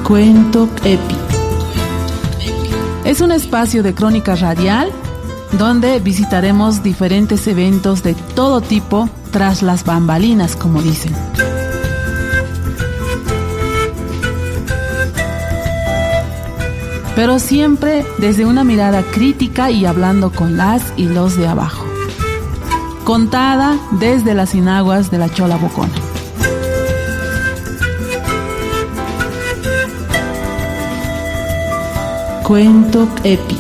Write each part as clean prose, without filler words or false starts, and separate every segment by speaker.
Speaker 1: Cuento Epi. Es un espacio de crónica radial donde visitaremos diferentes eventos de todo tipo tras las bambalinas, como dicen. Pero siempre desde una mirada crítica y hablando con las y los de abajo. Contada desde las inaguas de la Chola Bocona. Cuento Epi.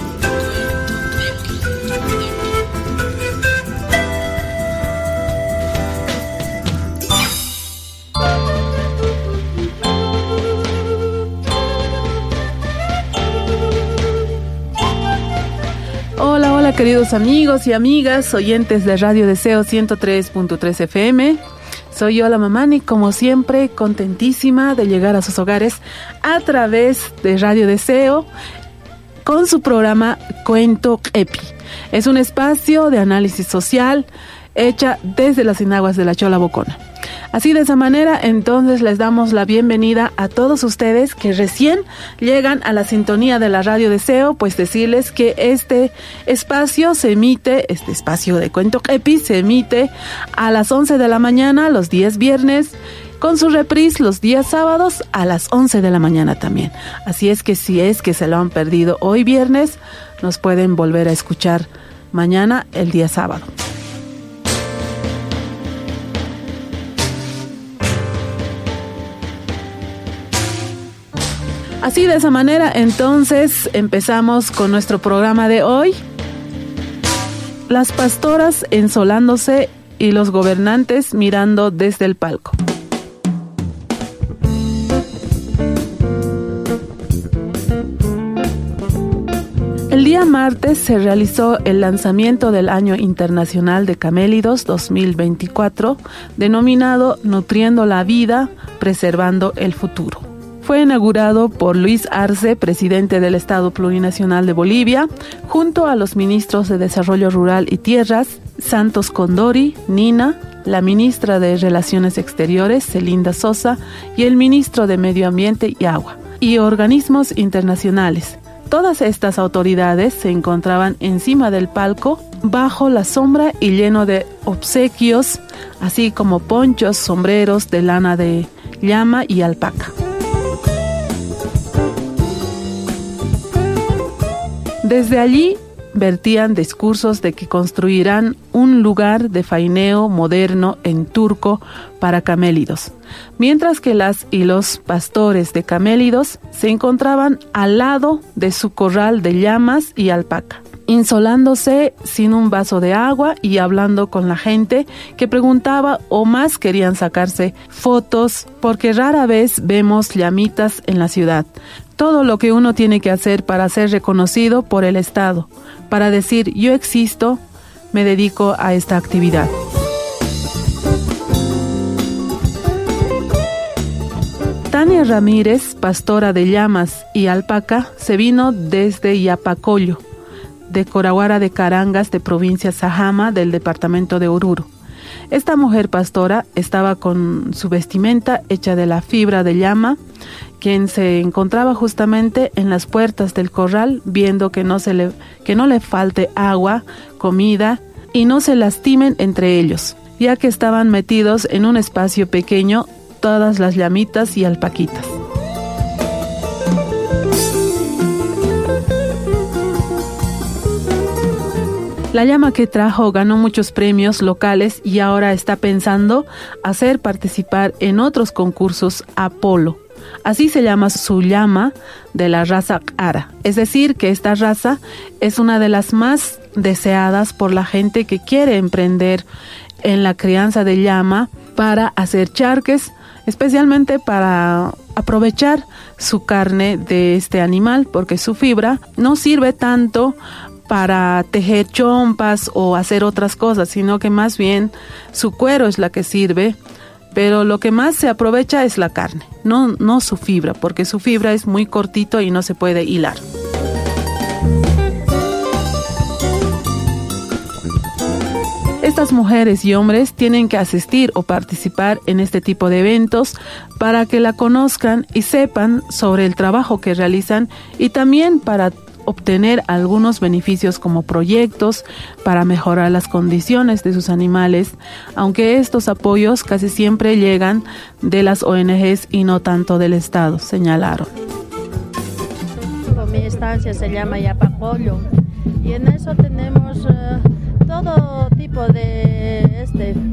Speaker 1: Hola queridos amigos y amigas, oyentes de Radio Deseo 103.3 FM. Soy yo, la Mamani, como siempre, contentísima de llegar a sus hogares a través de Radio Deseo con su programa Cuento Epi. Es un espacio de análisis social hecha desde las inaguas de la Chola Bocona. Así, de esa manera, entonces les damos la bienvenida a todos ustedes que recién llegan a la sintonía de la Radio Deseo, pues decirles que este espacio de Cuento Epi se emite a las 11 de la mañana los días viernes, con su reprise los días sábados a las 11 de la mañana también. Así es que si es que se lo han perdido hoy viernes, nos pueden volver a escuchar mañana el día sábado. Así, de esa manera, entonces, empezamos con nuestro programa de hoy. Las pastoras ensolándose y los gobernantes mirando desde el palco. El día martes se realizó el lanzamiento del Año Internacional de Camélidos 2024, denominado Nutriendo la Vida, Preservando el Futuro. Fue inaugurado por Luis Arce, presidente del Estado Plurinacional de Bolivia, junto a los ministros de Desarrollo Rural y Tierras, Santos Condori, Nina, la ministra de Relaciones Exteriores, Celinda Sosa, y el ministro de Medio Ambiente y Agua, y organismos internacionales. Todas estas autoridades se encontraban encima del palco, bajo la sombra y lleno de obsequios, así como ponchos, sombreros de lana de llama y alpaca. Desde allí vertían discursos de que construirán un lugar de faineo moderno en turco para camélidos, mientras que las y los pastores de camélidos se encontraban al lado de su corral de llamas y alpaca, insolándose sin un vaso de agua y hablando con la gente que preguntaba o más querían sacarse fotos, porque rara vez vemos llamitas en la ciudad. Todo lo que uno tiene que hacer para ser reconocido por el Estado, para decir yo existo, me dedico a esta actividad. Tania Ramírez, pastora de llamas y alpaca, se vino desde Yapacollo, de Corahuara de Carangas, de provincia Sajama, del departamento de Oruro. Esta mujer pastora estaba con su vestimenta hecha de la fibra de llama, quien se encontraba justamente en las puertas del corral, viendo que no le falte agua, comida y no se lastimen entre ellos, ya que estaban metidos en un espacio pequeño todas las llamitas y alpaquitas. La llama que trajo ganó muchos premios locales y ahora está pensando hacer participar en otros concursos Apolo. Así se llama su llama de la raza Ara. Es decir, que esta raza es una de las más deseadas por la gente que quiere emprender en la crianza de llama para hacer charques, especialmente para aprovechar su carne de este animal, porque su fibra no sirve tanto para tejer chompas o hacer otras cosas, sino que más bien su cuero es la que sirve, pero lo que más se aprovecha es la carne, no su fibra, porque su fibra es muy cortito y no se puede hilar. estas mujeres y hombres tienen que asistir o participar en este tipo de eventos para que la conozcan y sepan sobre el trabajo que realizan y también para obtener algunos beneficios como proyectos para mejorar las condiciones de sus animales, aunque estos apoyos casi siempre llegan de las ONGs y no tanto del Estado, señalaron.
Speaker 2: Mi estancia se llama Yapapollo y en eso tenemos todo tipo de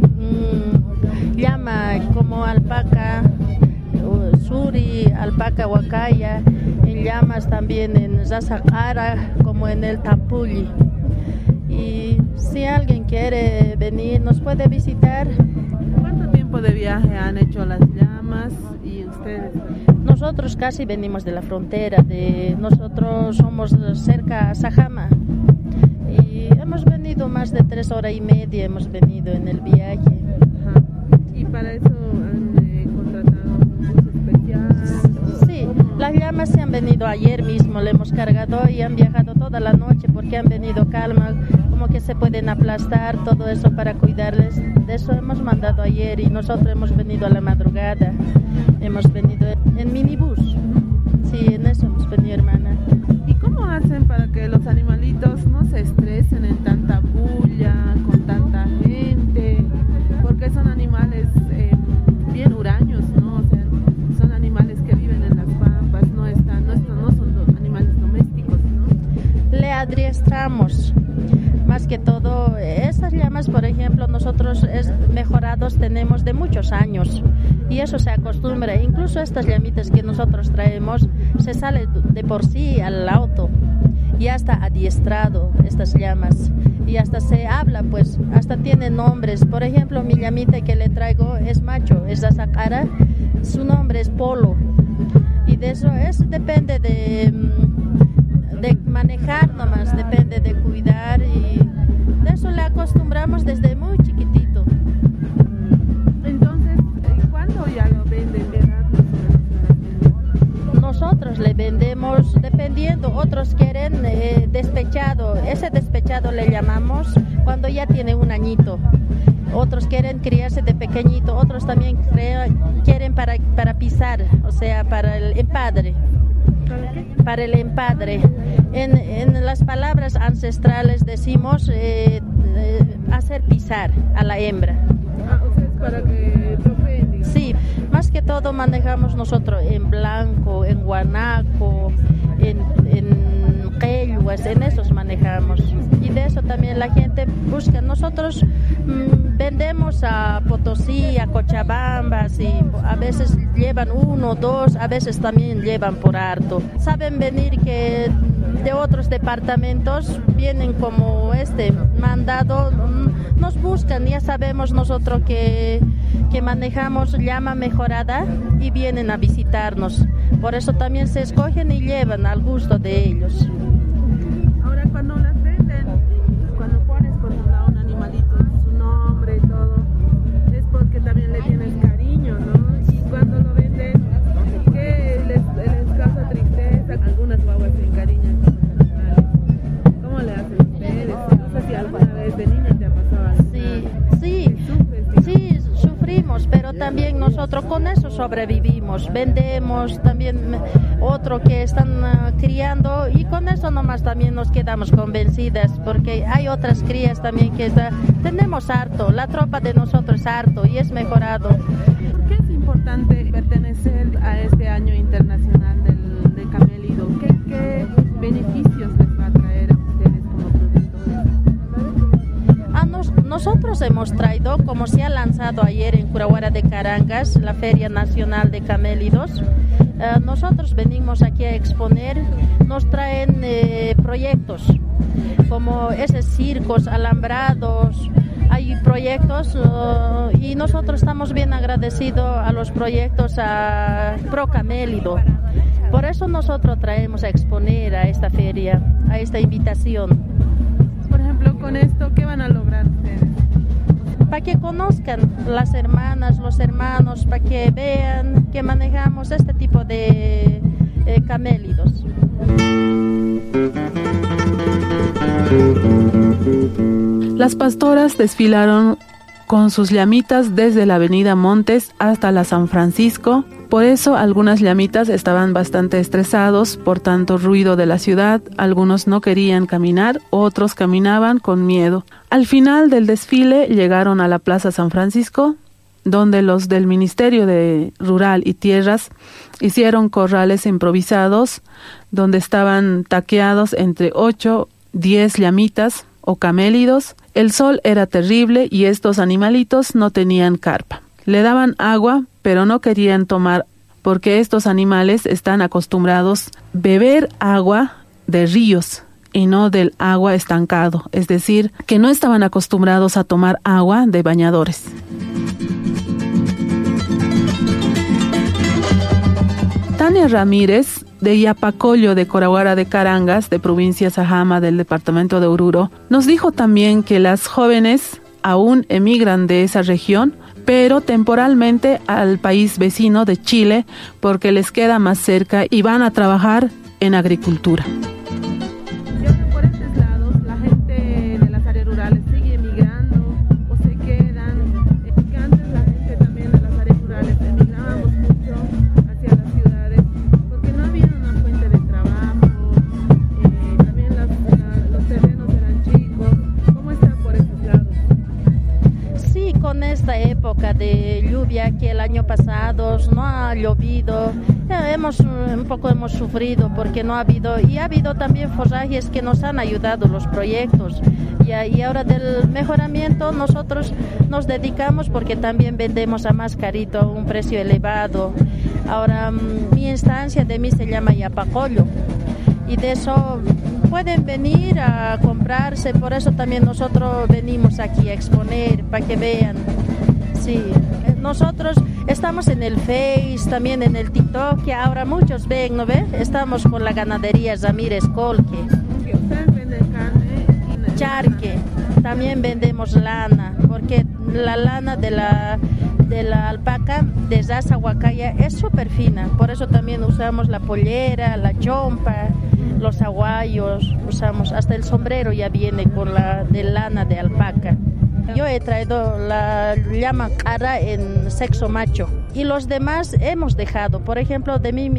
Speaker 2: llama como alpaca, suri, alpaca huacaya, en llamas también en Zazacara como en el Tampulli. Y si alguien quiere venir nos puede visitar.
Speaker 1: ¿Cuánto tiempo de viaje han hecho las llamas y ustedes?
Speaker 2: Nosotros casi venimos de la frontera, nosotros somos cerca a Sajama y hemos venido más de 3 horas y media, hemos venido en el viaje.
Speaker 1: Ajá. ¿Y para eso han contratado un bus especial?
Speaker 2: Sí, las llamas se han venido ayer mismo, le hemos cargado y han viajado toda la noche porque han venido calma, como que se pueden aplastar, todo eso para cuidarles. De eso hemos mandado ayer y nosotros hemos venido a la madrugada, hemos venido en minibús. Sí, en eso hemos venido, hermana.
Speaker 1: ¿Y cómo hacen para que los animalitos no se estresen en tanta bulla, con tanta gente? Porque son animales bien huraños, ¿no? O sea, son animales que viven en las pampas, no son animales domésticos, ¿no?
Speaker 2: Le adiestramos. Más que todo, esas llamas, por ejemplo, nosotros mejorados tenemos de muchos años y eso se acostumbra. Incluso estas llamitas que nosotros traemos, se sale de por sí al auto. Ya está adiestrado estas llamas y hasta se habla, pues, hasta tiene nombres. Por ejemplo, mi llamita que le traigo es macho, es Zazacara, su nombre es Polo. Y de eso depende de manejar nomás, depende de cuidar y de eso le acostumbramos desde muy chiquitito.
Speaker 1: Entonces, ¿cuándo ya lo venden?
Speaker 2: Nosotros le vendemos dependiendo, otros quieren despechado, ese despechado le llamamos cuando ya tiene un añito. Otros quieren criarse de pequeñito, otros también quieren para pisar, o sea, para el empadre. Para el empadre. En las palabras ancestrales decimos hacer pisar a la hembra.
Speaker 1: O sea, es para que trofeen, digamos.
Speaker 2: Sí, más que todo manejamos nosotros en blanco, en guanaco, en queyuas, en esos manejamos. Y de eso también la gente busca. Nosotros vendemos a Potosí, a Cochabamba, y a veces llevan 1, 2, a veces también llevan por harto. Saben venir que de otros departamentos vienen como mandado, nos buscan, ya sabemos nosotros que manejamos llama mejorada y vienen a visitarnos. Por eso también se escogen y llevan al gusto de ellos.
Speaker 1: Ahora cuando las venden, cuando pones por ejemplo a un animalito su nombre y todo, es porque también le tienes cariño, ¿no? Y cuando lo venden, ¿qué les causa tristeza? Algunas guaguas se encariñan con los animales. ¿Cómo le hacen ustedes? No sé si alguna vez de niña te ha pasado algo.
Speaker 2: Sí, sufrimos, pero también nosotros con eso sobrevivimos, vendemos también otro que están criando y con eso nomás también nos quedamos convencidas porque hay otras crías también que tenemos harto, la tropa de nosotros es harto y es mejorado.
Speaker 1: ¿Por qué es importante pertenecer a este año internacional del camélido? ¿Qué beneficios les va a traer a ustedes como productores?
Speaker 2: Nosotros hemos traído, como se ha lanzado ayer en Curahuara de Carangas, la Feria Nacional de Camélidos, nosotros venimos aquí a exponer, nos traen proyectos como esos circos, alambrados, hay proyectos y nosotros estamos bien agradecidos a los proyectos a Pro Camélido. Por eso nosotros traemos a exponer a esta feria, a esta invitación.
Speaker 1: Por ejemplo, con esto, ¿qué van a lograr ustedes?
Speaker 2: Para que conozcan las hermanas, los hermanos, para que vean que manejamos este tipo de camélidos.
Speaker 1: Las pastoras desfilaron con sus llamitas desde la avenida Montes hasta la San Francisco. Por eso algunas llamitas estaban bastante estresados por tanto ruido de la ciudad. Algunos no querían caminar, otros caminaban con miedo. Al final del desfile llegaron a la Plaza San Francisco, donde los del Ministerio de Rural y Tierras hicieron corrales improvisados, donde estaban taqueados entre 8, 10 llamitas o camélidos. El sol era terrible y estos animalitos no tenían carpa. Le daban agua, pero no querían tomar porque estos animales están acostumbrados a beber agua de ríos y no del agua estancado, es decir, que no estaban acostumbrados a tomar agua de bañadores. Tania Ramírez, de Yapacollo de Corahuara de Carangas, de provincia Sajama del departamento de Oruro, nos dijo también que las jóvenes aún emigran de esa región, pero temporalmente al país vecino de Chile porque les queda más cerca y van a trabajar en agricultura. Por estos lados, la gente de las áreas rurales sigue emigrando o se quedan. Porque antes la gente también de las áreas rurales emigrábamos mucho hacia las ciudades porque no había una fuente de trabajo, también los terrenos eran chicos. ¿Cómo está por esos lados?
Speaker 2: Sí, con esta época de lluvia que el año pasado no ha llovido, hemos sufrido porque no ha habido, y ha habido también forrajes que nos han ayudado los proyectos. Y ahora del mejoramiento nosotros nos dedicamos porque también vendemos a más carito, a un precio elevado. Ahora mi instancia de mí se llama Yapacollo y de eso pueden venir a comprarse, por eso también nosotros venimos aquí a exponer para que vean. Sí, nosotros estamos en el Face, también en el TikTok, que ahora muchos ven, ¿no ve? Estamos con la ganadería Ramírez Colque.
Speaker 1: ¿Ustedes venden carne?
Speaker 2: Charque, también vendemos lana, porque la lana de la alpaca de raza huacaya es súper fina, por eso también usamos la pollera, la chompa, los aguayos, usamos, hasta el sombrero ya viene con la de lana de alpaca. Yo he traído la llama cara en sexo macho y los demás hemos dejado. Por ejemplo, de mí,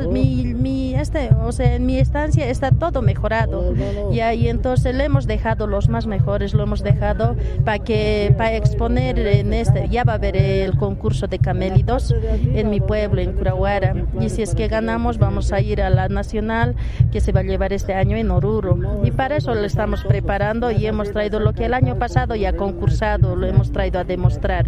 Speaker 2: en mi estancia está todo mejorado. Y entonces le hemos dejado los más mejores, lo hemos dejado para exponer en este. Ya va a haber el concurso de camélidos en mi pueblo, en Corahuara. Y si es que ganamos, vamos a ir a la nacional que se va a llevar este año en Oruro. Y para eso lo estamos preparando y hemos traído lo que el año pasado ya concursado, lo hemos traído a demostrar.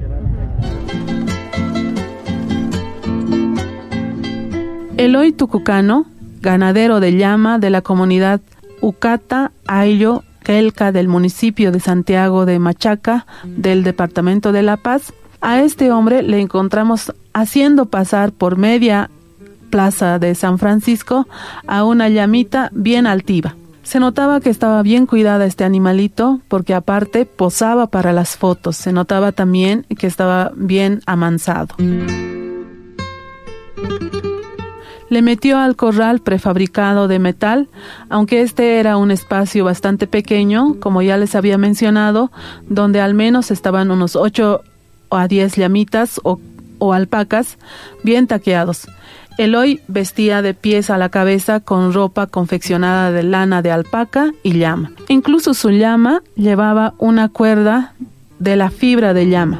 Speaker 1: Eloy Tucucano, ganadero de llama de la comunidad Ucata, Ayllo, Quelca del municipio de Santiago de Machaca, del departamento de La Paz. A este hombre le encontramos haciendo pasar por media plaza de San Francisco a una llamita bien altiva. Se notaba que estaba bien cuidada este animalito porque aparte posaba para las fotos. Se notaba también que estaba bien amansado. Le metió al corral prefabricado de metal, aunque este era un espacio bastante pequeño, como ya les había mencionado, donde al menos estaban unos 8 a 10 llamitas o alpacas bien taqueados. Eloy vestía de pies a la cabeza con ropa confeccionada de lana de alpaca y llama. Incluso su llama llevaba una cuerda de la fibra de llama.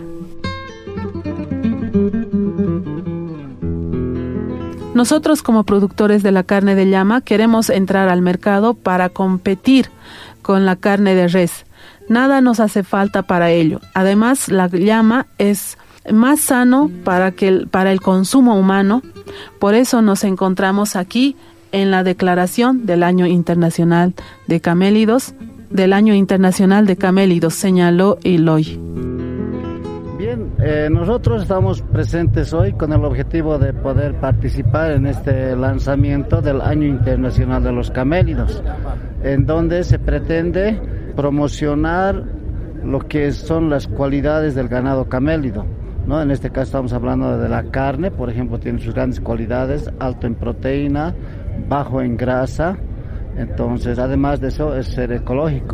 Speaker 1: Nosotros como productores de la carne de llama queremos entrar al mercado para competir con la carne de res. Nada nos hace falta para ello. Además, la llama es más sano para el consumo humano. Por eso nos encontramos aquí en la declaración del Año Internacional de Camélidos, señaló Eloy.
Speaker 3: Bien, nosotros estamos presentes hoy con el objetivo de poder participar en este lanzamiento del Año Internacional de los Camélidos, en donde se pretende promocionar lo que son las cualidades del ganado camélido, ¿no? En este caso estamos hablando de la carne, por ejemplo, tiene sus grandes cualidades, alto en proteína, bajo en grasa, entonces además de eso es ser ecológico.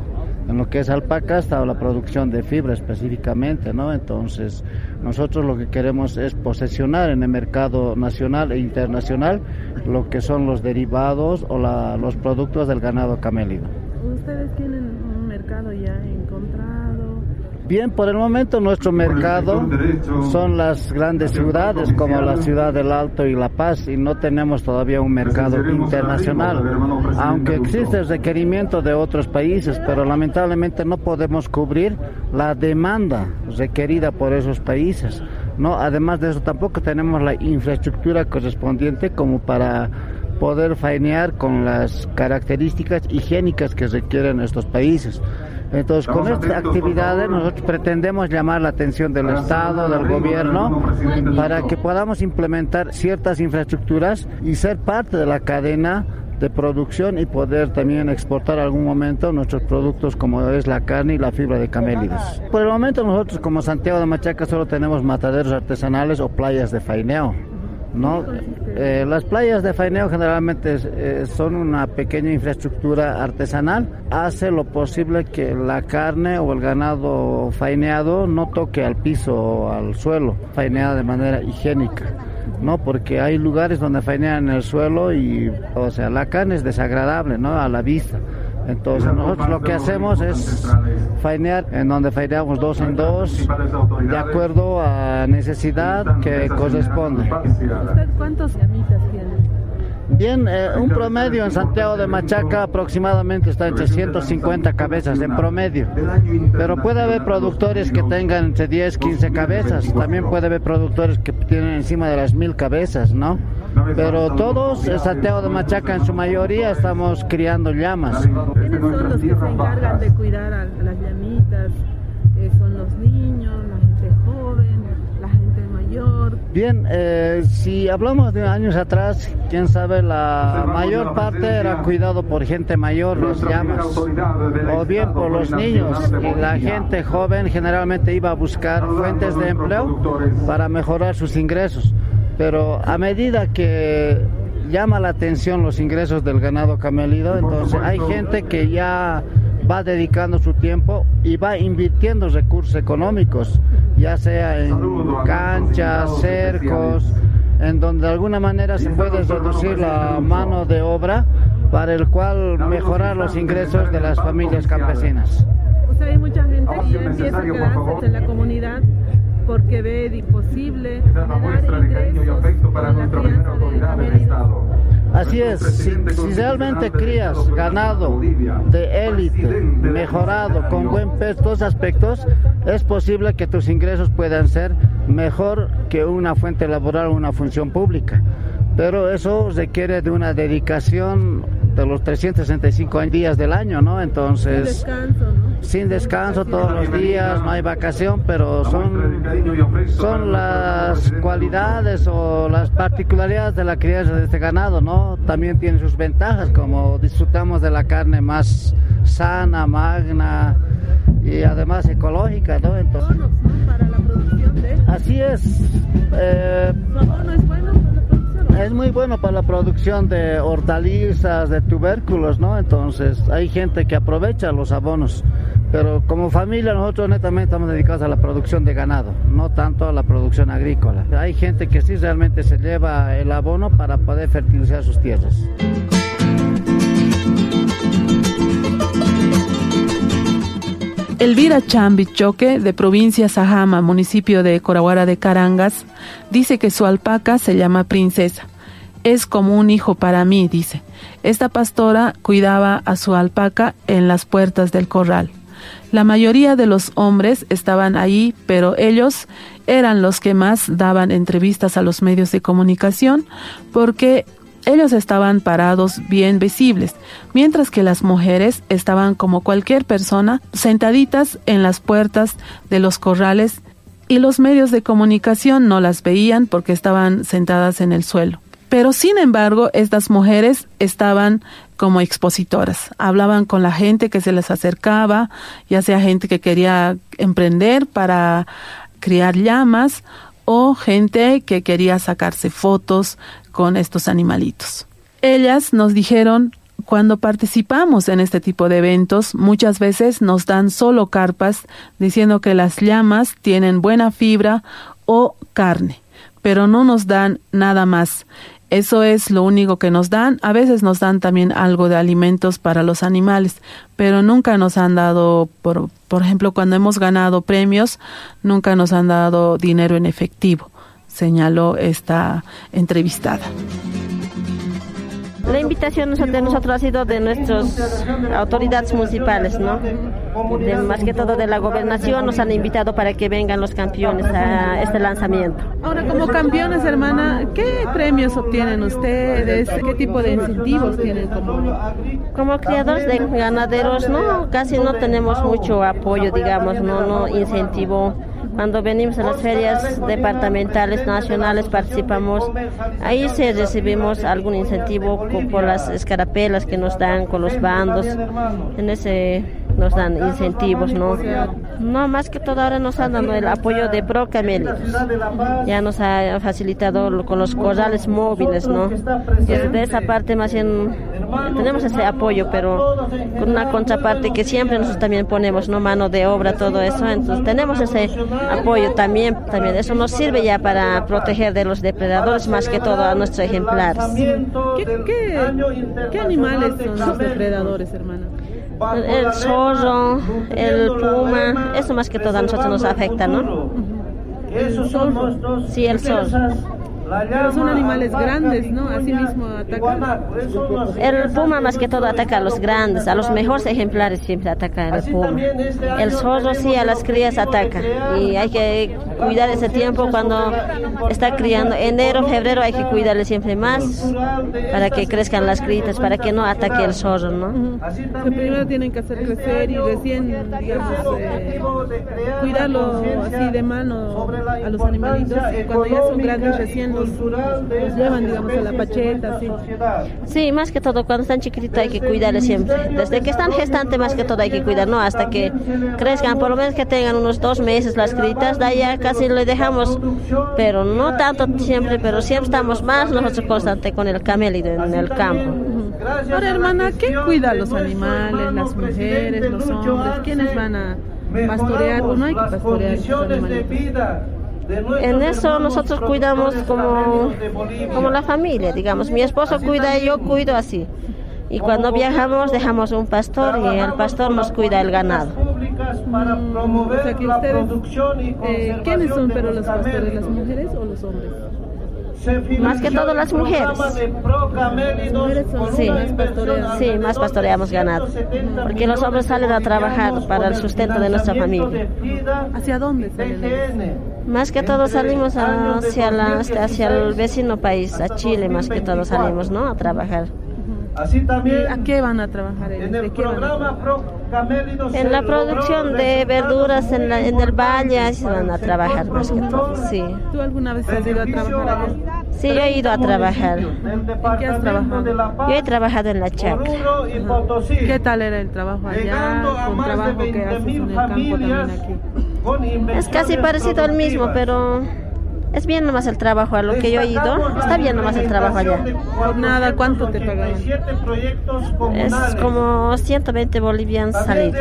Speaker 3: En lo que es alpaca está la producción de fibra específicamente, ¿no? Entonces, nosotros lo que queremos es posesionar en el mercado nacional e internacional lo que son los derivados o los productos del ganado camélido.
Speaker 1: ¿Ustedes tienen un mercado ya encontrado?
Speaker 3: Bien, por el momento nuestro mercado son las grandes ciudades como la ciudad del Alto y La Paz, y no tenemos todavía un mercado internacional, aunque existe el requerimiento de otros países, pero lamentablemente no podemos cubrir la demanda requerida por esos países, ¿no? Además de eso, tampoco tenemos la infraestructura correspondiente como para poder faenear con las características higiénicas que requieren estos países. Entonces, con estas actividades nosotros pretendemos llamar la atención del Estado, del gobierno, para que podamos implementar ciertas infraestructuras y ser parte de la cadena de producción y poder también exportar en algún momento nuestros productos como es la carne y la fibra de camélidos. Por el momento nosotros como Santiago de Machaca solo tenemos mataderos artesanales o playas de faeneo, ¿no? Las playas de faeneo generalmente son una pequeña infraestructura artesanal, hace lo posible que la carne o el ganado faeneado no toque al piso o al suelo, faeneada de manera higiénica, ¿no? Porque hay lugares donde faenean en el suelo y, o sea, la carne es desagradable, ¿no? A la vista. Entonces nosotros lo que hacemos es faenear en donde faeneamos 2 en 2 de acuerdo a necesidad que corresponde.
Speaker 1: ¿Usted cuántos llamitas tiene?
Speaker 3: Bien, un promedio en Santiago de Machaca aproximadamente está entre 150 cabezas en promedio, pero puede haber productores que tengan entre 10, 15 cabezas, también puede haber productores que tienen encima de las 1000 cabezas, ¿no? Pero todos en Santiago de Machaca en su mayoría estamos criando llamas.
Speaker 1: ¿Quiénes son los que se encargan de cuidar a las llamitas? ¿Son los niños, la gente joven, la gente mayor?
Speaker 3: Bien, si hablamos de años atrás, quién sabe, la mayor parte era cuidado por gente mayor, las llamas, o bien por los niños, y la gente joven generalmente iba a buscar fuentes de empleo para mejorar sus ingresos. Pero a medida que llama la atención los ingresos del ganado camélido, entonces hay gente que ya va dedicando su tiempo y va invirtiendo recursos económicos, ya sea en canchas, cercos, en donde de alguna manera se puede reducir la mano de obra para el cual mejorar los ingresos de las familias campesinas.
Speaker 1: O sea, hay mucha gente que ya empieza a quedarse en la comunidad porque ve imposible generar ingresos para la crianza de camélidos.
Speaker 3: Así es, si realmente crías ganado de élite, mejorado, con buen peso, todos aspectos, es posible que tus ingresos puedan ser mejor que una fuente laboral o una función pública. Pero eso requiere de una dedicación de los 365 días del año, ¿no? Entonces,
Speaker 1: sin descanso, ¿no?
Speaker 3: Sin descanso todos los días, no hay vacación, pero son las cualidades o las particularidades de la crianza de este ganado, ¿no? También tiene sus ventajas, como disfrutamos de la carne más sana, magna y además ecológica, ¿no? Entonces,
Speaker 1: ¿no? Para la producción de...
Speaker 3: Así es.
Speaker 1: ¿Su abono es bueno para la producción?
Speaker 3: Es muy bueno para la producción de hortalizas, de tubérculos, ¿no? Entonces hay gente que aprovecha los abonos, pero como familia nosotros netamente estamos dedicados a la producción de ganado, no tanto a la producción agrícola. Hay gente que sí realmente se lleva el abono para poder fertilizar sus tierras.
Speaker 1: Elvira Chambichoque, de provincia Sajama, municipio de Corahuara de Carangas, dice que su alpaca se llama Princesa. Es como un hijo para mí, dice. Esta pastora cuidaba a su alpaca en las puertas del corral. La mayoría de los hombres estaban ahí, pero ellos eran los que más daban entrevistas a los medios de comunicación porque ellos estaban parados bien visibles, mientras que las mujeres estaban como cualquier persona sentaditas en las puertas de los corrales y los medios de comunicación no las veían porque estaban sentadas en el suelo. Pero sin embargo, estas mujeres estaban como expositoras, hablaban con la gente que se les acercaba, ya sea gente que quería emprender para criar llamas o gente que quería sacarse fotos con estos animalitos. Ellas nos dijeron cuando participamos en este tipo de eventos, muchas veces nos dan solo carpas diciendo que las llamas tienen buena fibra o carne, pero no nos dan nada más. Eso es lo único que nos dan. A veces nos dan también algo de alimentos para los animales, pero nunca nos han dado, por ejemplo, cuando hemos ganado premios, nunca nos han dado dinero en efectivo, señaló esta entrevistada.
Speaker 4: La invitación de nosotros ha sido de nuestras autoridades municipales, ¿no? Más que todo de la gobernación nos han invitado para que vengan los campeones a este lanzamiento.
Speaker 1: Ahora, como campeones, hermana, ¿qué premios obtienen ustedes? ¿Qué tipo de incentivos tienen
Speaker 4: como criadores de ganaderos? No, casi no tenemos mucho apoyo, digamos, no incentivo. Cuando venimos a las ferias departamentales, nacionales, participamos. Ahí sí recibimos algún incentivo por las escarapelas que nos dan con los bandos. En ese nos dan incentivos, ¿no? No, más que todo ahora nos han dado el apoyo de Pro Camélidos. Ya nos ha facilitado con los corrales móviles, ¿no? De esa parte más bien tenemos ese apoyo, pero con una contraparte que siempre nosotros también ponemos, ¿no? Mano de obra, todo eso. Entonces tenemos ese apoyo también. Eso nos sirve ya para proteger de los depredadores, más que todo a nuestros ejemplares.
Speaker 1: ¿Qué animales son los depredadores, hermana?
Speaker 4: El zorro, el puma, eso más que todo a nosotros nos afecta, ¿no?
Speaker 1: ¿El zorro?
Speaker 4: Sí, el zorro.
Speaker 1: Pero son animales grandes, ¿no? Así mismo atacan.
Speaker 4: El puma más que todo ataca a los grandes, a los mejores ejemplares siempre ataca el puma. El zorro sí a las crías ataca y hay que cuidar ese tiempo cuando está criando. Enero, febrero hay que cuidarle siempre más para que crezcan las crías, para que no ataque el zorro, ¿no?
Speaker 1: Que primero tienen que hacer crecer y recién, digamos, cuidarlo así de mano a los animalitos. Y cuando ya son grandes recién los llevan, digamos, a la pacheta, ¿sí?
Speaker 4: Sí, más que todo, cuando están chiquititos hay que cuidarles siempre. Desde que están gestantes, más que todo hay que cuidar, ¿no? Hasta que crezcan, por lo menos que tengan unos 2 meses las critas, de ahí ya casi le dejamos, pero no tanto siempre, pero siempre estamos más nosotros constantes con el camélido en el campo.
Speaker 1: Ahora, hermana, ¿qué cuida los animales, las mujeres, los hombres? ¿Quiénes van a pastorear o no hay que pastorear esos animales?
Speaker 4: En eso nosotros cuidamos como la familia, digamos. Mi esposo cuida y yo cuido así. Y cuando viajamos dejamos un pastor y el pastor nos cuida el ganado.
Speaker 1: O sea que ustedes, ¿quiénes son pero los pastores, las mujeres o los hombres?
Speaker 4: Más que todo las mujeres. Sí, más pastoreamos ganado. Porque los hombres salen a trabajar para el sustento de nuestra familia.
Speaker 1: ¿Hacia dónde salen?
Speaker 4: Más que todo salimos hacia el vecino país, a Chile, más que todo salimos, ¿no? A trabajar.
Speaker 1: ¿A qué van a trabajar?
Speaker 4: En la producción de verduras en el valle, ahí se van a trabajar más que todo, sí.
Speaker 1: ¿Tú alguna vez has ido a trabajar allá?
Speaker 4: Sí, yo he ido a trabajar.
Speaker 1: ¿En qué has trabajado?
Speaker 4: Yo he trabajado en la chacra.
Speaker 1: ¿Qué tal era el trabajo allá? ¿Con trabajo que haces en el campo también aquí?
Speaker 4: Es casi parecido al mismo, pero es bien nomás el trabajo, a lo que yo he ido, está bien nomás el trabajo allá.
Speaker 1: Por nada, ¿cuánto te pagaban?
Speaker 4: Es como 120 bolivianos salir.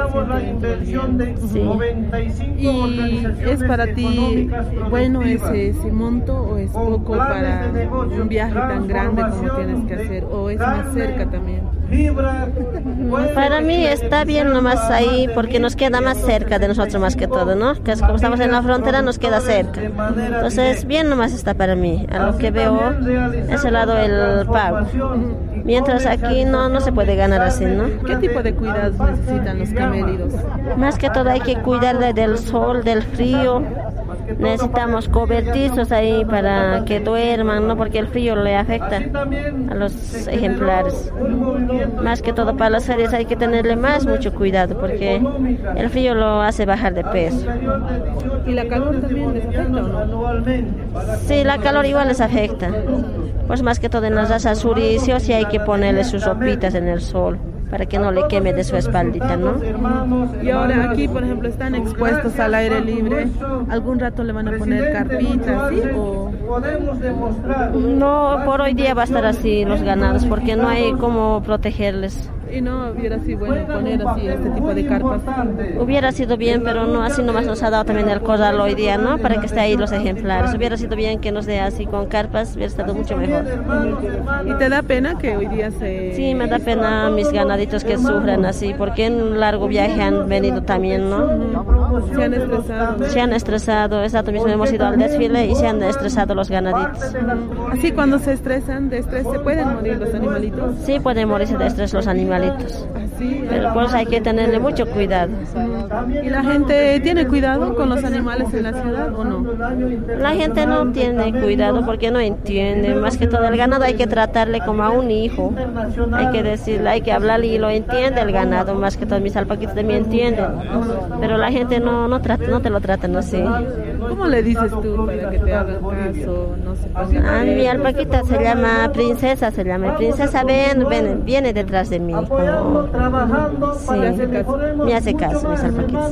Speaker 4: Sí.
Speaker 1: ¿Y es para ti bueno ese monto o es poco para un viaje tan grande como tienes que hacer? ¿O es más cerca también?
Speaker 4: Para mí está bien nomás ahí porque nos queda más cerca de nosotros más que todo, ¿no? Que es como estamos en la frontera nos queda cerca. Entonces bien nomás está para mí. A lo que veo es el lado del pago. Mientras aquí no se puede ganar así, ¿no?
Speaker 1: ¿Qué tipo de cuidados necesitan los camélidos?
Speaker 4: Más que todo hay que cuidarle del sol, del frío. Necesitamos cobertizos ahí para que duerman, ¿no? Porque el frío le afecta a los ejemplares. Más que todo para las ferias hay que tenerle mucho cuidado porque el frío lo hace bajar de peso.
Speaker 1: ¿Y la calor también les afecta o no?
Speaker 4: Sí, la calor igual les afecta. Pues más que todo en las razas suricios sí hay que ponerle sus ropitas en el sol para que no le queme de su espaldita, ¿no?
Speaker 1: Y ahora aquí, por ejemplo, están expuestos al aire libre. ¿Algún rato le van a poner carpitas, sí? ¿O?
Speaker 4: No, por hoy día va a estar así los ganados, porque no hay cómo protegerles.
Speaker 1: ¿Y no hubiera sido bueno poner así este tipo de carpas?
Speaker 4: Hubiera sido bien, pero no, así nomás nos ha dado también el corral hoy día, ¿no? Para que estén ahí los ejemplares. Hubiera sido bien que nos dé así con carpas, hubiera estado mucho mejor.
Speaker 1: ¿Y te da pena que hoy día se...?
Speaker 4: Sí, me da pena mis ganaditos que sufran así, porque en un largo viaje han venido también, ¿no?
Speaker 1: Se han estresado.
Speaker 4: Se han estresado, exacto, mismo hemos ido al desfile y se han estresado los ganaditos.
Speaker 1: Así cuando se estresan, de estrés, ¿se pueden morir los animalitos?
Speaker 4: Sí, pueden morirse de estrés los animalitos.
Speaker 1: ¿Sí?
Speaker 4: Pero pues hay que tenerle mucho cuidado.
Speaker 1: ¿Y la gente tiene cuidado con los animales en la ciudad o no?
Speaker 4: La gente no tiene cuidado porque no entiende. Más que todo el ganado hay que tratarle como a un hijo. Hay que decirle, hay que hablarle y lo entiende el ganado. Más que todos mis alpaquitos también entienden. Pero la gente no te lo tratan así.
Speaker 1: ¿Cómo le dices tú para que te hagan caso? No sé.
Speaker 4: Mi alpaquita se llama Princesa, viene detrás de mí. Sí, me hace caso mis alpaquitas.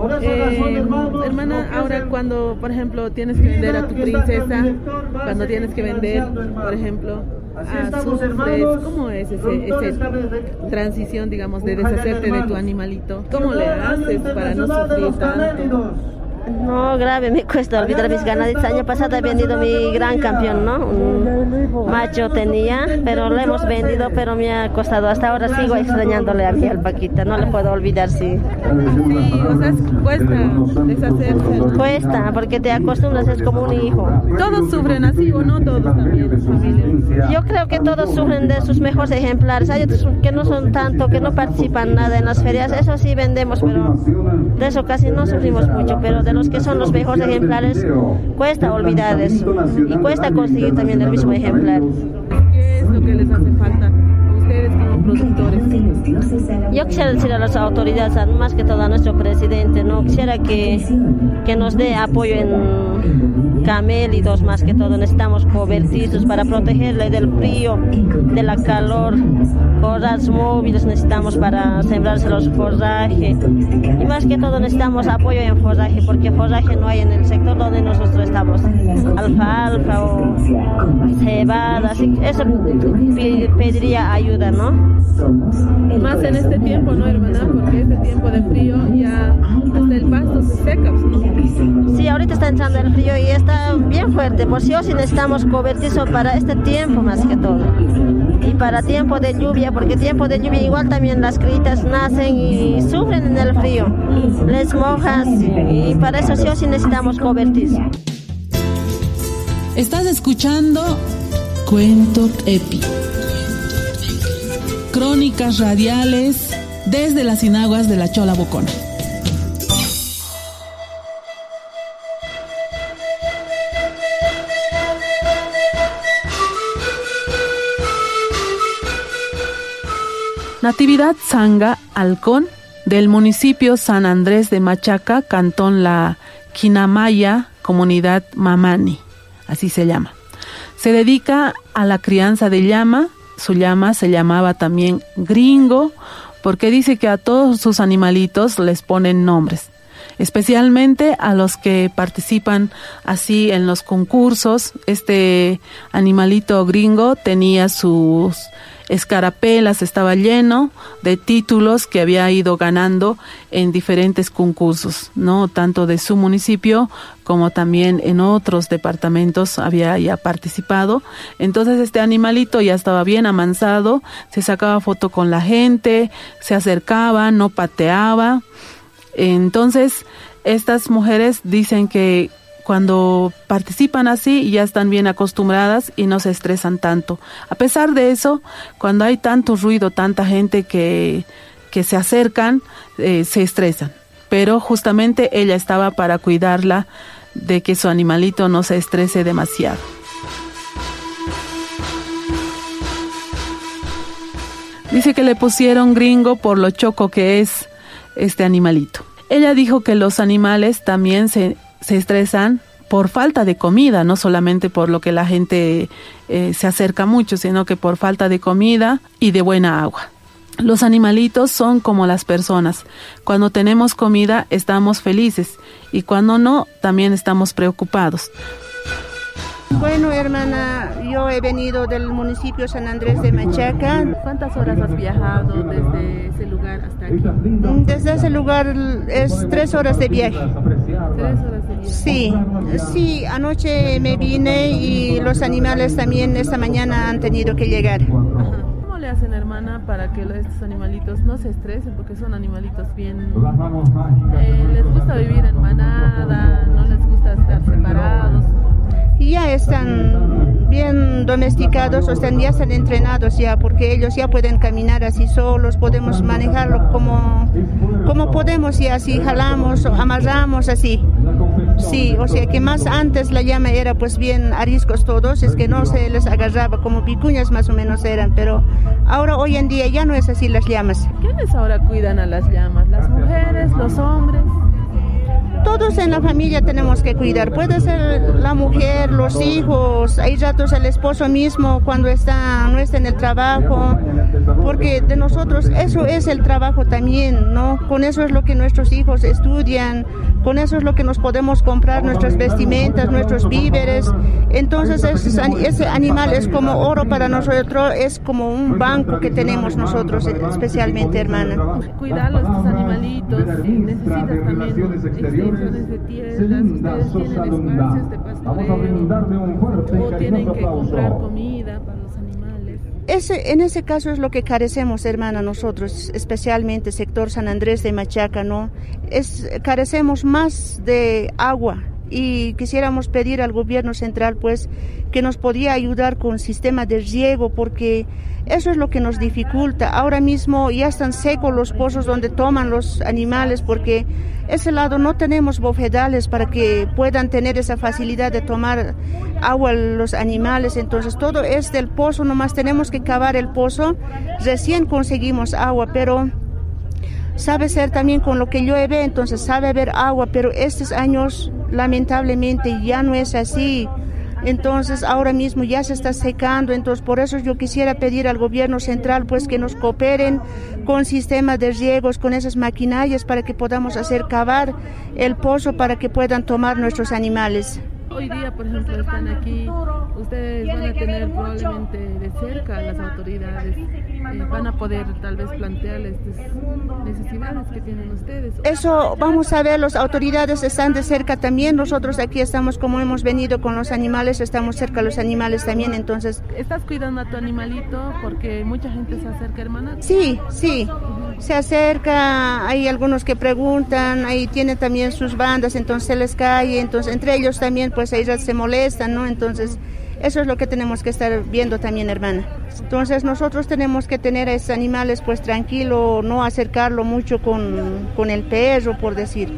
Speaker 1: Hermana, ahora cuando, por ejemplo, tienes que vender a tu princesa, cuando tienes que vender, por ejemplo, a sufres, ¿cómo es esa transición, digamos, de deshacerte de tu animalito? ¿Cómo le haces para no sufrir tanto?
Speaker 4: No, grave, me cuesta olvidar mis ganaditos. Año pasado he vendido mi gran campeón, ¿no? Un macho tenía, pero lo hemos vendido, pero me ha costado. Hasta ahora sigo extrañándole a mi alpaquita, no le puedo olvidar, sí.
Speaker 1: Sí, o sea, cuesta deshacerse.
Speaker 4: Cuesta, porque te acostumbras, es como un hijo.
Speaker 1: ¿Todos sufren así o no todos también, familia?
Speaker 4: Yo creo que todos sufren de sus mejores ejemplares. Hay otros que no son tanto, que no participan nada en las ferias. Eso sí vendemos, pero de eso casi no sufrimos mucho, pero de los que son los mejores ejemplares cuesta olvidar eso y cuesta conseguir también el mismo ejemplar.
Speaker 1: ¿Qué es lo que les hace falta a ustedes como productores?
Speaker 4: Yo quisiera decir a las autoridades, más que todo a nuestro presidente, no quisiera que nos dé apoyo en camélidos, más que todo necesitamos cobertizos para protegerle del frío, de la calor, corrales móviles necesitamos para sembrarse los forrajes y más que todo necesitamos apoyo en forraje, porque forraje no hay en el sector donde nosotros estamos, alfalfa o cebada, así que eso pediría ayuda, ¿no?
Speaker 1: Más en este tiempo, ¿no, hermana? Porque este tiempo de frío ya hasta el pasto se seca, ¿no?
Speaker 4: Sí, ahorita está entrando el frío y está bien fuerte, por si o sí necesitamos cobertizo para este tiempo más que todo. Y para tiempo de lluvia, porque tiempo de lluvia igual también las critas nacen y sufren en el frío, les mojas y para eso sí o sí necesitamos cobertizo.
Speaker 5: Estás escuchando Cuento Epi. Crónicas radiales desde las inaguas de la Chola Bocona.
Speaker 1: Natividad Sanga Halcón, del municipio San Andrés de Machaca, cantón La Quinamaya, comunidad Mamani, así se llama. Se dedica a la crianza de llama. Su llama se llamaba también Gringo, porque dice que a todos sus animalitos les ponen nombres, especialmente a los que participan así en los concursos. Este animalito Gringo tenía sus escarapelas, estaba lleno de títulos que había ido ganando en diferentes concursos, ¿no? Tanto de su municipio como también en otros departamentos había ya participado. Entonces este animalito ya estaba bien amansado, se sacaba foto con la gente, se acercaba, no pateaba. Entonces estas mujeres dicen que cuando participan así ya están bien acostumbradas y no se estresan tanto. A pesar de eso, cuando hay tanto ruido, tanta gente que se acercan, se estresan. Pero justamente ella estaba para cuidarla de que su animalito no se estrese demasiado. Dice que le pusieron Gringo por lo choco que es este animalito. Ella dijo que los animales también se estresan por falta de comida, no solamente por lo que la gente se acerca mucho, sino que por falta de comida y de buena agua. Los animalitos son como las personas. Cuando tenemos comida estamos felices y cuando no, también estamos preocupados.
Speaker 6: Bueno, hermana, yo he venido del municipio San Andrés de Machaca.
Speaker 1: ¿Cuántas horas has viajado desde ese lugar hasta aquí?
Speaker 6: Desde ese lugar es 3 horas de viaje.
Speaker 1: 3 horas de viaje.
Speaker 6: Sí, anoche me vine y los animales también esta mañana han tenido que llegar.
Speaker 1: Ajá. ¿Cómo le hacen, hermana, para que estos animalitos no se estresen? Porque son animalitos bien... ¿les gusta vivir en manada? ¿No les gusta estar separados?
Speaker 6: Ya están bien domesticados, ya están entrenados ya, porque ellos ya pueden caminar así solos, podemos manejarlo como podemos, y así jalamos, amarramos así. Sí, o sea que más antes la llama era pues bien ariscos todos, es que no se les agarraba, como picuñas más o menos eran, pero ahora hoy en día ya no es así las llamas.
Speaker 1: ¿Quiénes ahora cuidan a las llamas? ¿Las mujeres, los hombres?
Speaker 6: Todos en la familia tenemos que cuidar, puede ser la mujer, los hijos, hay ratos el esposo mismo cuando no está en el trabajo, porque de nosotros eso es el trabajo también, ¿no? Con eso es lo que nuestros hijos estudian, con eso es lo que nos podemos comprar, nuestras vestimentas, nuestros víveres. Entonces ese animal es como oro para nosotros, es como un banco que tenemos nosotros especialmente, hermana.
Speaker 1: Cuidarlos, estos animalitos, necesitas también extensiones de tierras, ustedes tienen espacios de pastoreo o tienen que comprar comida para los animales.
Speaker 6: En ese caso es lo que carecemos, hermana, nosotros, especialmente sector San Andrés de Machaca, ¿no? Carecemos más de agua y quisiéramos pedir al gobierno central, pues, que nos podía ayudar con sistema de riego, porque eso es lo que nos dificulta. Ahora mismo ya están secos los pozos donde toman los animales, porque ese lado no tenemos bofedales para que puedan tener esa facilidad de tomar agua los animales. Entonces todo es del pozo, nomás tenemos que cavar el pozo, recién conseguimos agua, pero sabe ser también con lo que llueve, entonces sabe haber agua, pero estos años lamentablemente ya no es así. Entonces ahora mismo ya se está secando, entonces por eso yo quisiera pedir al gobierno central pues que nos cooperen con sistemas de riegos, con esas maquinarias para que podamos hacer cavar el pozo para que puedan tomar nuestros animales.
Speaker 1: Hoy día, por ejemplo, están aquí, ustedes van a tener probablemente de cerca a las autoridades, van a poder tal vez plantearles estas necesidades que tienen ustedes.
Speaker 6: Eso vamos a ver, las autoridades están de cerca también, nosotros aquí estamos, como hemos venido con los animales, estamos cerca de los animales también, entonces...
Speaker 1: ¿Estás cuidando a tu animalito porque mucha gente se acerca, hermana?
Speaker 6: Sí, se acerca, hay algunos que preguntan, ahí tiene también sus bandas, entonces se les cae, entonces entre ellos también pues ellas se molestan, ¿no? Entonces eso es lo que tenemos que estar viendo también, hermana. Entonces nosotros tenemos que tener a esos animales pues tranquilo, no acercarlo mucho con el perro, por decir,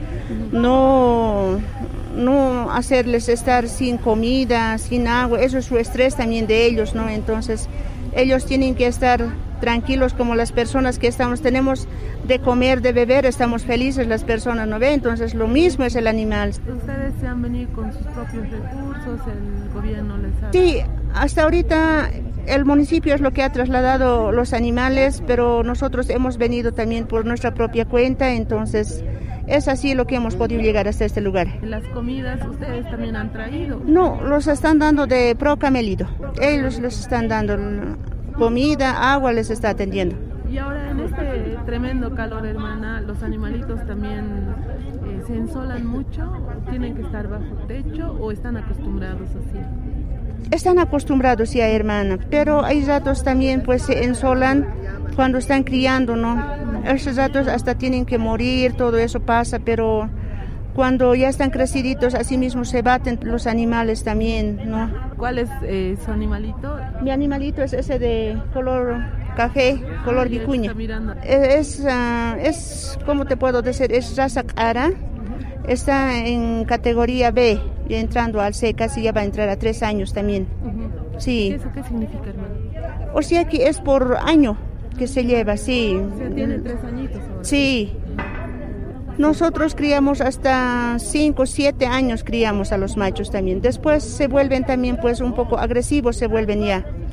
Speaker 6: no hacerles estar sin comida, sin agua, eso es su estrés también de ellos, ¿no? Entonces ellos tienen que estar tranquilos como las personas que tenemos de comer, de beber, estamos felices las personas, ¿no ve? Entonces lo mismo es el animal.
Speaker 1: ¿Ustedes se han venido con sus propios recursos? ¿El gobierno les ha...?
Speaker 6: Sí, hasta ahorita el municipio es lo que ha trasladado los animales, pero nosotros hemos venido también por nuestra propia cuenta, entonces es así lo que hemos podido llegar hasta este lugar.
Speaker 1: ¿Las comidas ustedes también han traído?
Speaker 6: No, los están dando de Procamelido, ellos les están dando comida, agua les está atendiendo.
Speaker 1: Y ahora en este tremendo calor, hermana, los animalitos también se ensolan mucho, tienen que estar bajo techo o están acostumbrados así.
Speaker 6: Están acostumbrados ya, hermana, pero hay ratos también pues se ensolan cuando están criando, ¿no? Esos ratos hasta tienen que morir, todo eso pasa, pero cuando ya están creciditos, así mismo se baten los animales también, ¿no?
Speaker 1: ¿Cuál es su animalito?
Speaker 6: Mi animalito es ese de color café, color vicuña. Es, ¿cómo te puedo decir? Es raza cara, está en categoría B, y entrando al C, casi ya va a entrar a 3 años también. Sí.
Speaker 1: ¿Eso qué significa, hermano?
Speaker 6: O sea que es por año que se lleva, sí.
Speaker 1: O sea, tiene 3 añitos ahora.
Speaker 6: Sí. Nosotros criamos hasta 5, 7 años criamos a los machos también. Después se vuelven también pues un poco agresivos, se vuelven ya.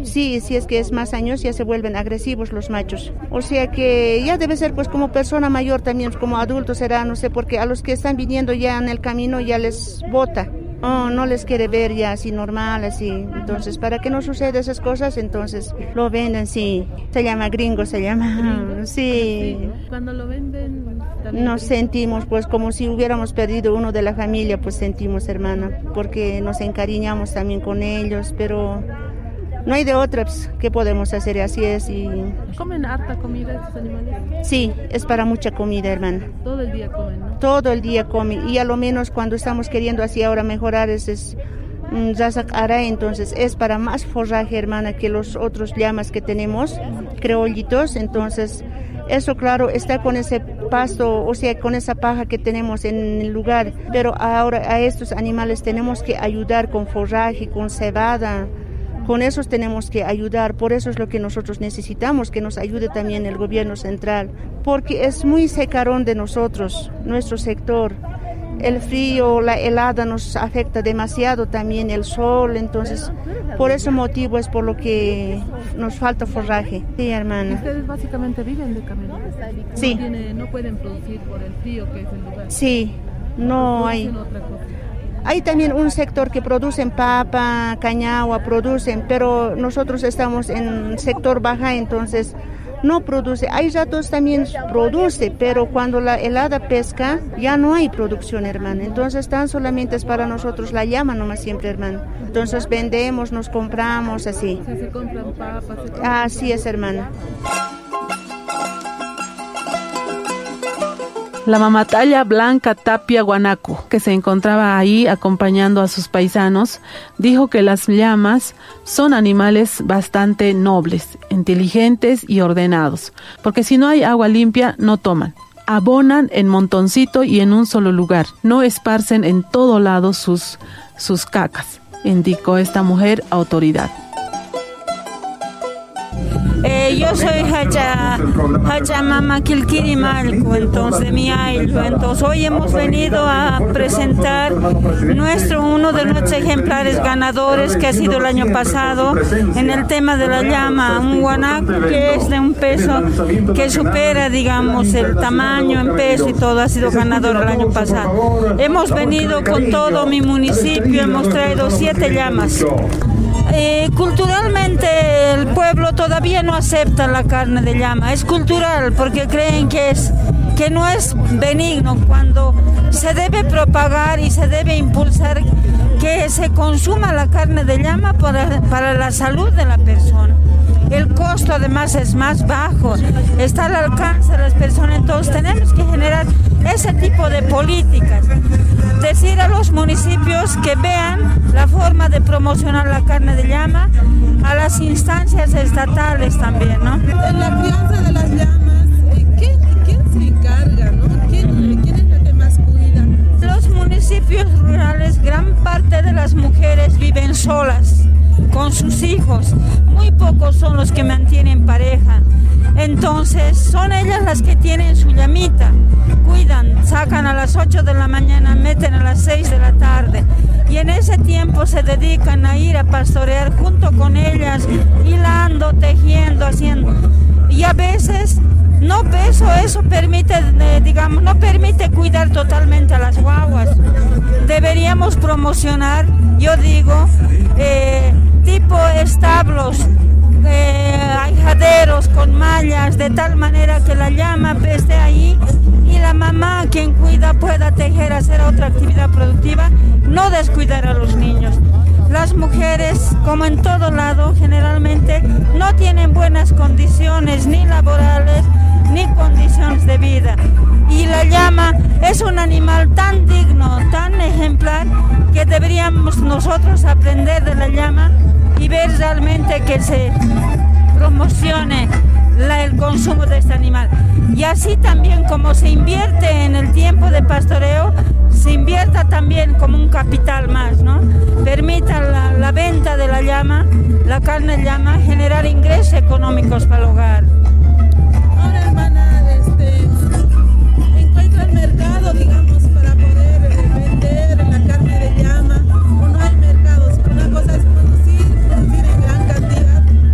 Speaker 6: Sí, si es que es más años ya se vuelven agresivos los machos. O sea que ya debe ser pues como persona mayor también, como adulto será, no sé, porque a los que están viniendo ya en el camino ya les bota. No les quiere ver ya así normal, así. Entonces, para que no suceda esas cosas, entonces lo venden, sí. Se llama gringo, se llama, sí.
Speaker 1: Cuando lo venden...
Speaker 6: Nos sentimos pues como si hubiéramos perdido uno de la familia, pues sentimos, hermana, porque nos encariñamos también con ellos, pero no hay de otra, pues, ¿qué podemos hacer? Así es. Y...
Speaker 1: ¿Comen harta comida estos animales?
Speaker 6: Sí, es para mucha comida, hermana.
Speaker 1: Todo el día comen, ¿no?
Speaker 6: Todo el día comen, y a lo menos cuando estamos queriendo así ahora mejorar es Razak Ara, entonces es para más forraje, hermana, que los otros llamas que tenemos, criollitos, entonces... Eso, claro, está con ese pasto, o sea, con esa paja que tenemos en el lugar, pero ahora a estos animales tenemos que ayudar con forraje, con cebada, con esos tenemos que ayudar. Por eso es lo que nosotros necesitamos, que nos ayude también el gobierno central, porque es muy secarón de nosotros, nuestro sector. El frío, la helada nos afecta demasiado, también el sol, entonces por ese motivo es por lo que nos falta forraje. Sí, hermana.
Speaker 1: ¿Ustedes básicamente viven de camellos?
Speaker 6: Sí.
Speaker 1: No pueden producir por el frío que es el lugar.
Speaker 6: Sí, no hay. Hay también un sector que producen papa, cañagua, producen, pero nosotros estamos en sector baja, entonces no produce. Hay ratos también produce, pero cuando la helada pesca ya no hay producción, hermana. Entonces tan solamente es para nosotros la llama nomás siempre, hermana. Entonces vendemos, nos compramos, así.
Speaker 1: Se compran papas.
Speaker 6: Así es, hermana.
Speaker 1: La mamatalla Blanca Tapia Guanaco, que se encontraba ahí acompañando a sus paisanos, dijo que las llamas son animales bastante nobles, inteligentes y ordenados, porque si no hay agua limpia no toman. Abonan en montoncito y en un solo lugar, no esparcen en todo lado sus cacas, indicó esta mujer autoridad.
Speaker 7: Yo soy Hacha Mama Kilkiri Malco, entonces mi ailo. Entonces hoy hemos venido a presentar uno de nuestros ejemplares ganadores que ha sido el año pasado en el tema de la llama, un guanaco que es de un peso que supera, digamos, el tamaño en peso y todo, ha sido ganador el año pasado. Hemos venido con todo mi municipio, hemos traído 7 llamas. Culturalmente el pueblo todavía no acepta la carne de llama, es cultural porque creen que no es benigno, cuando se debe propagar y se debe impulsar que se consuma la carne de llama para la salud de la persona. El costo además es más bajo, está al alcance de las personas, entonces tenemos que generar ese tipo de políticas. Decir a los municipios que vean la forma de promocionar la carne de llama, a las instancias estatales también, ¿no?
Speaker 5: En la crianza de las llamas, ¿quién se encarga, no? ¿Quién es la que más cuida?
Speaker 7: Los municipios rurales, gran parte de las mujeres viven solas con sus hijos, muy pocos son los que mantienen pareja, entonces son ellas las que tienen su llamita, cuidan, sacan a las 8 de la mañana, meten a las 6 de la tarde y en ese tiempo se dedican a ir a pastorear junto con ellas, hilando, tejiendo, haciendo, y a veces eso permite, no permite cuidar totalmente a las guaguas. Deberíamos promocionar, yo digo, tipo establos, ahijaderos con mallas, de tal manera que la llama esté ahí y la mamá, quien cuida, pueda tejer, hacer otra actividad productiva, no descuidar a los niños. Las mujeres, como en todo lado, generalmente no tienen buenas condiciones ni laborales ni condiciones de vida. Y la llama es un animal tan digno, tan ejemplar, que deberíamos nosotros aprender de la llama y ver realmente que se promocione el consumo de este animal. Y así también como se invierte en el tiempo de pastoreo, se invierta también como un capital más, ¿no? Permita la venta de la llama, la carne de llama, generar ingresos económicos para el hogar.
Speaker 5: Ahora, hermana, ¿encuentra el mercado, digamos, para poder vender la carne de llama? ¿O no hay mercados? Una cosa es producir en gran cantidad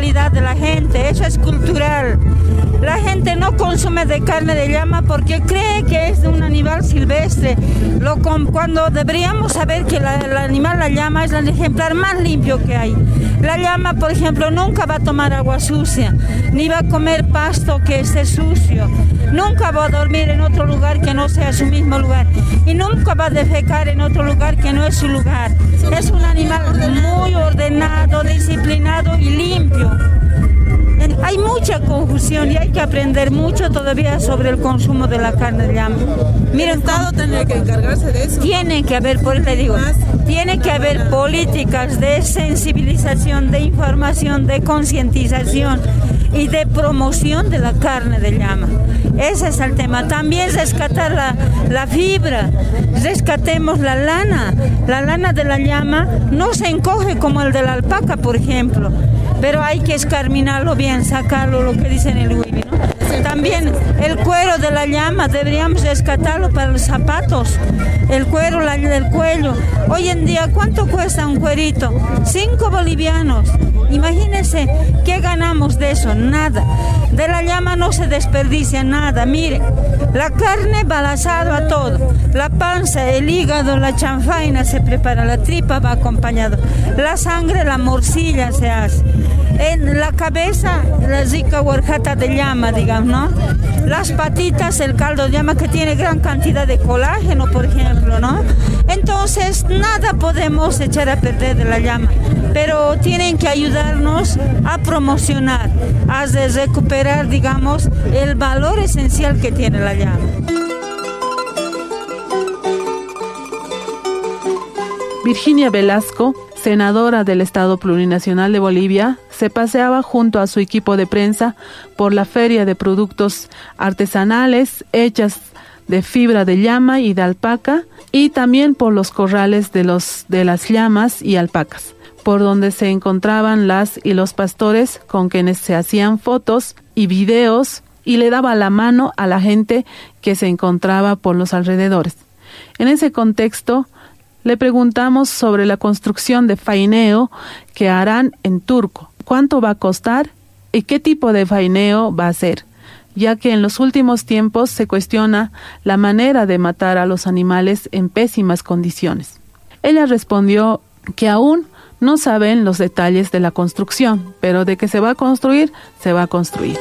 Speaker 7: mentalidad de la gente, eso es cultural. La gente no consume de carne de llama porque cree que es de un animal silvestre, cuando deberíamos saber que el animal, la llama, es el ejemplar más limpio que hay. La llama, por ejemplo, nunca va a tomar agua sucia, ni va a comer pasto que esté sucio, nunca va a dormir en otro lugar que no sea su mismo lugar, y nunca va a defecar en otro lugar que no es su lugar. Es un animal muy ordenado, disciplinado y limpio. Hay mucha confusión y hay que aprender mucho todavía sobre el consumo de la carne de llama.
Speaker 5: Miren, el Estado tiene que encargarse de eso.
Speaker 7: Tiene que haber, por eso le digo, tiene que haber políticas de sensibilización, de información, de concientización y de promoción de la carne de llama. Ese es el tema. También rescatar la fibra, rescatemos la lana. La lana de la llama no se encoge como el de la alpaca, por ejemplo, pero hay que escarminarlo bien, sacarlo, lo que dicen el Wibi, ¿no? También el cuero de la llama deberíamos rescatarlo para los zapatos, el cuero del cuello. Hoy en día, ¿cuánto cuesta un cuerito? 5 bolivianos. Imagínense, ¿qué ganamos de eso? Nada. De la llama no se desperdicia nada. Miren, la carne va al asado a todo. La panza, el hígado, la chanfaina se prepara, la tripa va acompañado. La sangre, la morcilla se hace. En la cabeza, la rica huerjata de llama, digamos, ¿no? Las patitas, el caldo de llama que tiene gran cantidad de colágeno, por ejemplo, ¿no? Entonces, nada podemos echar a perder de la llama, pero tienen que ayudarnos a promocionar, a recuperar, digamos, el valor esencial que tiene la llama.
Speaker 1: Virginia Velasco, senadora del Estado Plurinacional de Bolivia, se paseaba junto a su equipo de prensa por la feria de productos artesanales hechas de fibra de llama y de alpaca, y también por los corrales de las llamas y alpacas, por donde se encontraban las y los pastores con quienes se hacían fotos y videos, y le daba la mano a la gente que se encontraba por los alrededores. En ese contexto, le preguntamos sobre la construcción de faineo que harán en Turco. ¿Cuánto va a costar y qué tipo de faineo va a ser? Ya que en los últimos tiempos se cuestiona la manera de matar a los animales en pésimas condiciones. Ella respondió que aún no saben los detalles de la construcción, pero de que se va a construir, se va a construir.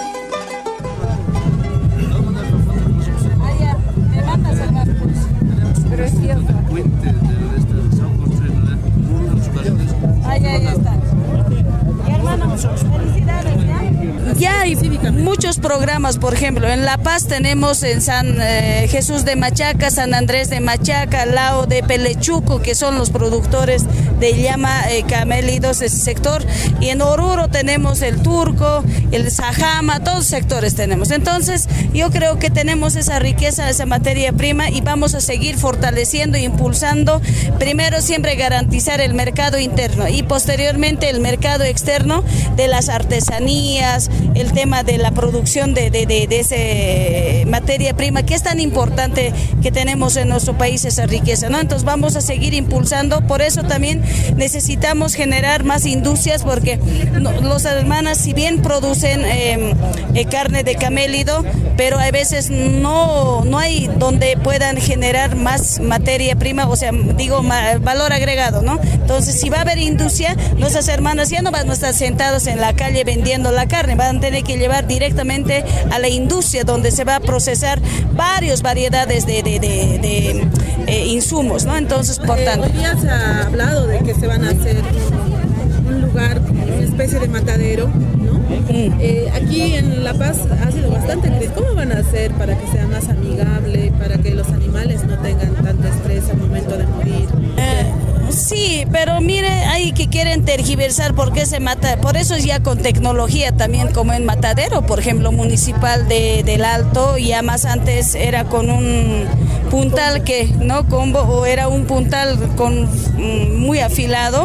Speaker 8: Ya hay muchos programas, por ejemplo, en La Paz tenemos en San Jesús de Machaca, San Andrés de Machaca, Lao de Pelechuco, que son los productores de llama camélidos de ese sector, y en Oruro tenemos el Turco, el Sajama, todos los sectores tenemos. Entonces, yo creo que tenemos esa riqueza, esa materia prima, y vamos a seguir fortaleciendo e impulsando, primero siempre garantizar el mercado interno y posteriormente el mercado externo de las artesanías, el tema de la producción de esa materia prima que es tan importante que tenemos en nuestro país, esa riqueza, ¿no? Entonces vamos a seguir impulsando, por eso también necesitamos generar más industrias, porque los hermanas si bien producen carne de camélido, pero a veces no hay donde puedan generar más materia prima, o sea, digo, valor agregado, ¿no? Entonces si va a haber industria, nuestras hermanas ya no van a estar sentados en la calle vendiendo la carne, van a tener que llevar directamente a la industria donde se va a procesar varias variedades de insumos, ¿no? Entonces, por tanto.
Speaker 5: Hoy día se ha hablado de que se van a hacer un lugar, una especie de matadero, ¿no? Aquí en La Paz ha sido bastante gris. ¿Cómo van a hacer para que sea más amigable, para que los animales no tengan tanto estrés al momento de morir?
Speaker 8: Sí, pero mire, hay que quieren tergiversar por qué se mata, por eso es ya con tecnología también, como en Matadero, por ejemplo, municipal del Alto, ya más antes era con un puntal que, ¿no? O era un puntal con muy afilado,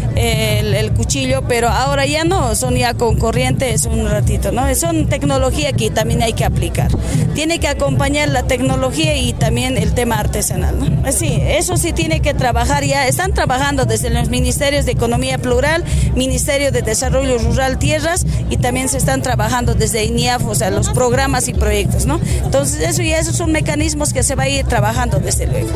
Speaker 8: el cuchillo, pero ahora ya no, son ya con corriente, es un ratito, ¿no? Son tecnología que también hay que aplicar. Tiene que acompañar la tecnología y también el tema artesanal, ¿no? Sí, eso sí tiene que trabajar ya, están trabajando desde los ministerios de Economía Plural, Ministerio de Desarrollo Rural Tierras, y también se están trabajando desde INIAF, o sea, los programas y proyectos, ¿no? Entonces esos son mecanismos que se va a ir trabajando desde luego.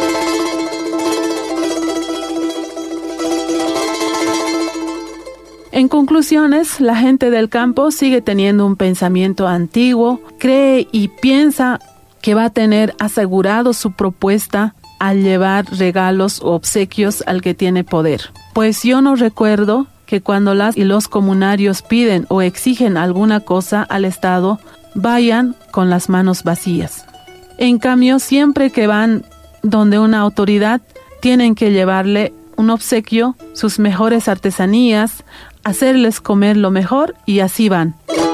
Speaker 1: En conclusiones, la gente del campo sigue teniendo un pensamiento antiguo, cree y piensa que va a tener asegurado su propuesta al llevar regalos o obsequios al que tiene poder. Pues yo no recuerdo que cuando las y los comunarios piden o exigen alguna cosa al Estado, vayan con las manos vacías. En cambio, siempre que van donde una autoridad, tienen que llevarle un obsequio, sus mejores artesanías, hacerles comer lo mejor y así van.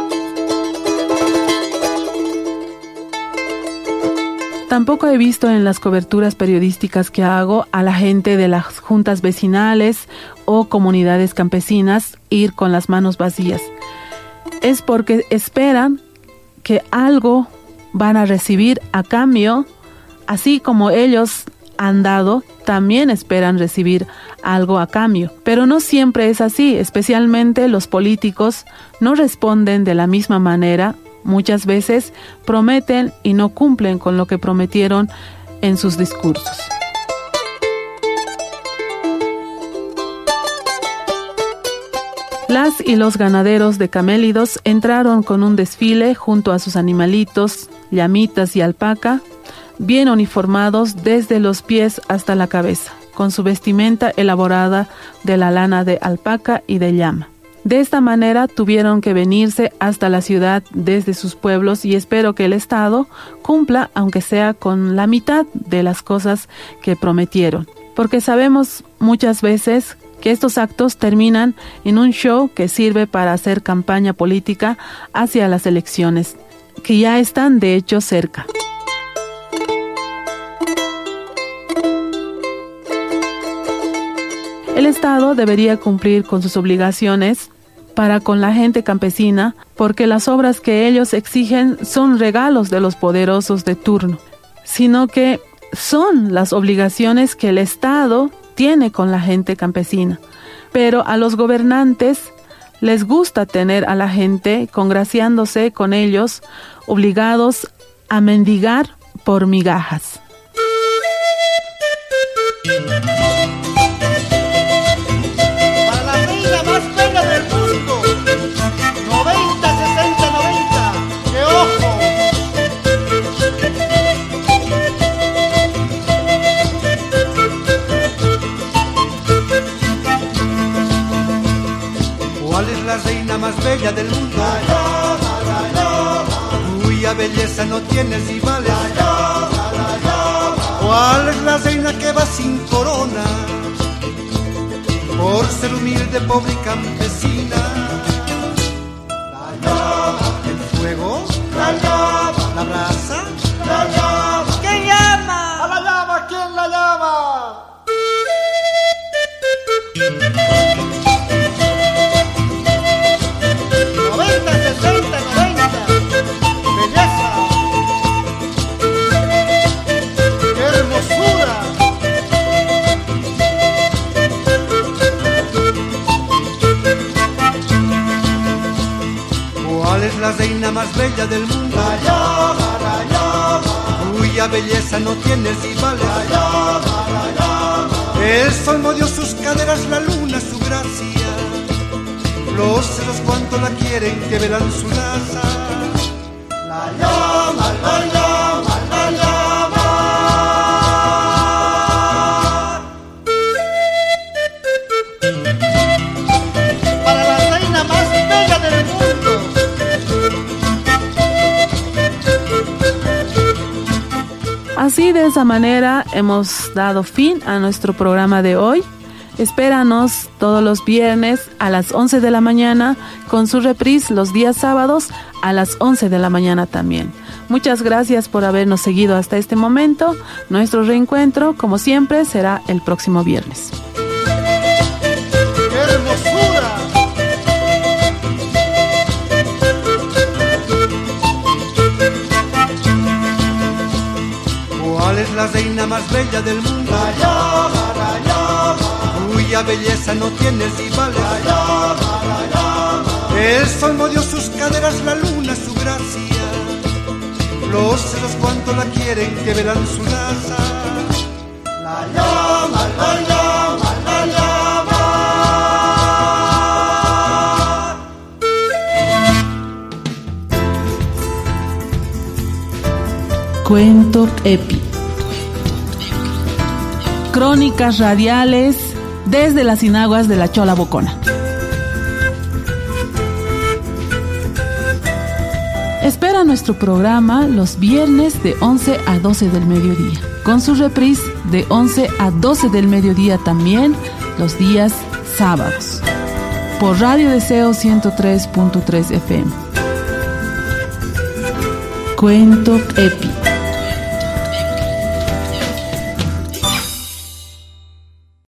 Speaker 1: Tampoco he visto en las coberturas periodísticas que hago a la gente de las juntas vecinales o comunidades campesinas ir con las manos vacías. Es porque esperan que algo van a recibir a cambio, así como ellos han dado, también esperan recibir algo a cambio. Pero no siempre es así, especialmente los políticos no responden de la misma manera. Muchas veces prometen y no cumplen con lo que prometieron en sus discursos. Las y los ganaderos de camélidos entraron con un desfile junto a sus animalitos, llamitas y alpaca, bien uniformados desde los pies hasta la cabeza, con su vestimenta elaborada de la lana de alpaca y de llama. De esta manera tuvieron que venirse hasta la ciudad desde sus pueblos y espero que el Estado cumpla, aunque sea con la mitad de las cosas que prometieron. Porque sabemos muchas veces que estos actos terminan en un show que sirve para hacer campaña política hacia las elecciones, que ya están de hecho cerca. El Estado debería cumplir con sus obligaciones para con la gente campesina, porque las obras que ellos exigen son regalos de los poderosos de turno, sino que son las obligaciones que el Estado tiene con la gente campesina. Pero a los gobernantes les gusta tener a la gente congraciándose con ellos, obligados a mendigar por migajas.
Speaker 9: La reina más bella del mundo, cuya belleza no tiene rivales. ¿Cuál es la reina que va sin corona por ser humilde, pobre y campesina? La llama, el fuego, la llama, la brasa, la llama. ¿Quién llama? A la llama, ¿quién la llama? 60, 90, belleza, qué hermosura. ¿Cuál es la reina más bella del mundo? La llama, cuya belleza no tiene rivales. La llama, el sol movió sus caderas, la luna su gracia. Los celos cuanto la quieren que velan su raza. La llama, la llama, la llama. Para la reina más bella del mundo.
Speaker 1: Así, de esa manera hemos dado fin a nuestro programa de hoy. Espéranos todos los viernes a las 11 de la mañana con su reprise los días sábados a las 11 de la mañana también. Muchas gracias por habernos seguido hasta este momento. Nuestro reencuentro, como siempre, será el próximo viernes.
Speaker 9: sabrosura. ¿Cuál es la reina más bella del mundo? La llama, la llama, cuya belleza no tiene rivales. La llama, la llama. El sol movió sus caderas, la luna su gracia. Los celos cuando la quieren que velan su raza. La llama, la llama, la llama.
Speaker 1: Cuento Epi. Crónicas radiales desde las inaguas de la Chola Bocona. Espera nuestro programa los viernes de 11 a 12 del mediodía, con su reprise de 11 a 12 del mediodía también los días sábados, por Radio Deseo 103.3 FM. Cuento Epi.